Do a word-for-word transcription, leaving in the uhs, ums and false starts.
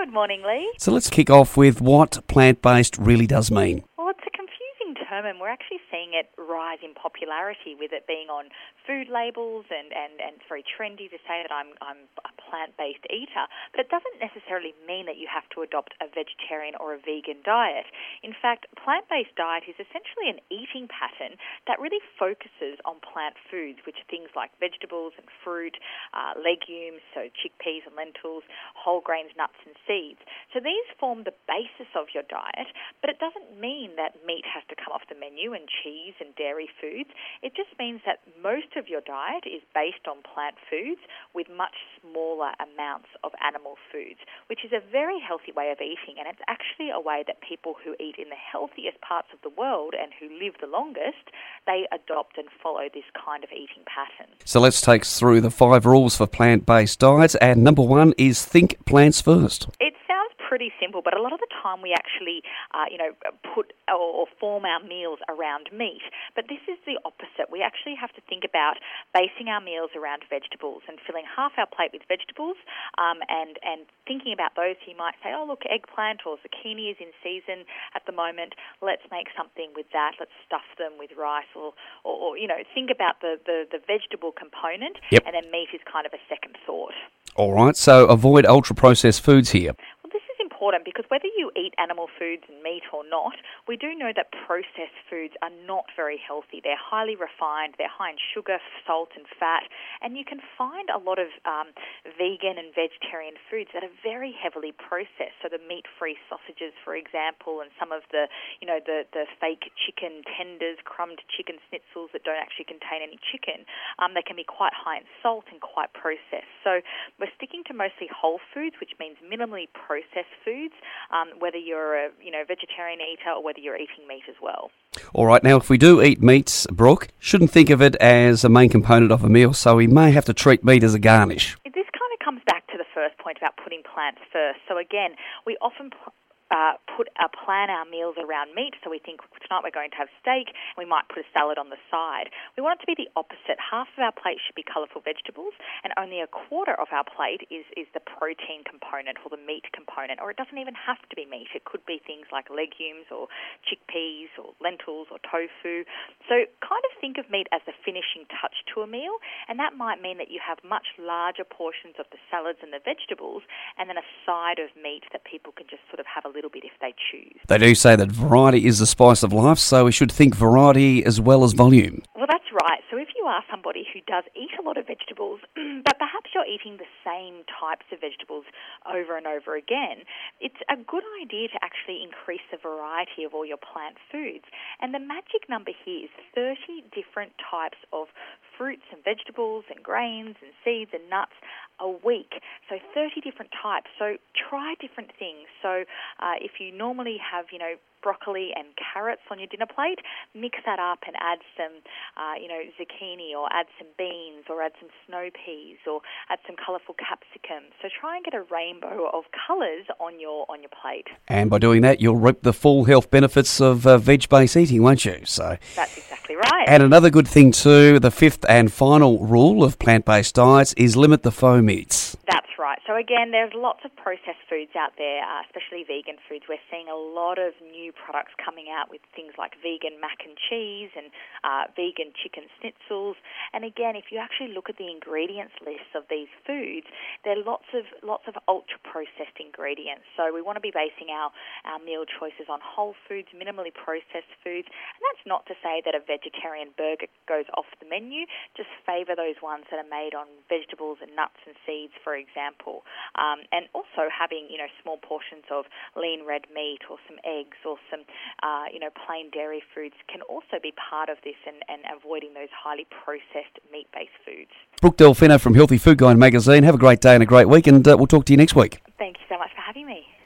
Good morning, Lee. So let's kick off with what plant-based really does mean. Well, it's a confusing term, and we're actually seeing it rise in popularity with it being on food labels, and, and, and it's very trendy to say that I'm, I'm a plant-based eater, but it doesn't necessarily mean that you have to adopt a vegetarian or a vegan diet. In fact, a plant-based diet is essentially an eating pattern that really focuses on plant foods, which are things like vegetables and fruit, uh, legumes, so chickpeas and lentils, whole grains, nuts and seeds. So these form the basis of your diet, but it doesn't mean that meat has to come off the menu and cheese and dairy foods. It just means that most of your diet is based on plant foods with much smaller amounts of animal foods, which is a very healthy way of eating, and it's actually a way that people who eat in the healthiest parts of the world and who live the longest, they adopt and follow this kind of eating pattern. So let's take us through the five rules for plant-based diets, and number one is think plants first. It sounds pretty simple, but a lot of the time we actually, uh, you know, put or form our meals around meat. But this is the opposite. We actually have to think about basing our meals around vegetables and filling half our plate with vegetables, um, and and thinking about those. You might say, oh, look, eggplant or zucchini is in season at the moment. Let's make something with that. Let's stuff them with rice, or, or, or you know, think about the, the, the vegetable component, yep. And then meat is kind of a second thought. All right, so avoid ultra-processed foods here. Important because whether you eat animal foods and meat or not, we do know that processed foods are not very healthy. They're highly refined, they're high in sugar, salt and fat, and you can find a lot of um, vegan and vegetarian foods that are very heavily processed. So the meat-free sausages, for example, and some of the, you know, the, the fake chicken tenders, crumbed chicken schnitzels that don't actually contain any chicken, um, they can be quite high in salt and quite processed. So we're sticking to mostly whole foods, which means minimally processed foods, um, whether you're a you know vegetarian eater or whether you're eating meat as well. All right, now if we do eat meats, Brooke, shouldn't think of it as a main component of a meal, so we may have to treat meat as a garnish. This kind of comes back to the first point about putting plants first. So again, we often pl- Uh, put uh, plan our meals around meat, so we think tonight we're going to have steak, and we might put a salad on the side. We want it to be the opposite. Half of our plate should be colourful vegetables, and only a quarter of our plate is, is the protein component or the meat component, or it doesn't even have to be meat. It could be things like legumes or chickpeas or lentils or tofu. So kind of think of meat as the finishing touch to a meal, and that might mean that you have much larger portions of the salads and the vegetables, and then a side of meat that people can just sort of have a little bit if they choose. They do say that variety is the spice of life, so we should think variety as well as volume. Well, that's right. So if you are somebody who does eat a lot of vegetables, but perhaps you're eating the same types of vegetables over and over again, it's a good idea to actually increase the variety of all your plant foods. And the magic number here is thirty different types of fruits and vegetables and grains and seeds and nuts a week. So thirty different types. So try different things. So uh, if you normally have, you know, broccoli and carrots on your dinner plate, mix that up and add some, uh, you know, zucchini, or add some beans, or add some snow peas, or add some colourful capsicum. So try and get a rainbow of colours on your on your plate. And by doing that, you'll reap the full health benefits of uh, veg-based eating, won't you? So that's exactly right. And another good thing too, the fifth and final rule of plant-based diets is limit the faux meats. That's right. So again, there's lots of processed foods out there, uh, especially vegan foods. We're seeing a lot of new products coming out with things like vegan mac and cheese and uh, vegan chicken schnitzels. And again, if you actually look at the ingredients lists of these foods, there are lots of lots of ultra-processed ingredients. So we want to be basing our, our meal choices on whole foods, minimally processed foods. And that's not to say that a vegetarian burger goes off the menu. Just favour those ones that are made on vegetables and nuts and seeds, for example. Um, and also having, you know, small portions of lean red meat or some eggs or some, uh, you know, plain dairy foods can also be part of this, and, and avoiding those highly processed meat-based foods. Brooke Delfino from Healthy Food Guide magazine. Have a great day and a great week, and uh, we'll talk to you next week.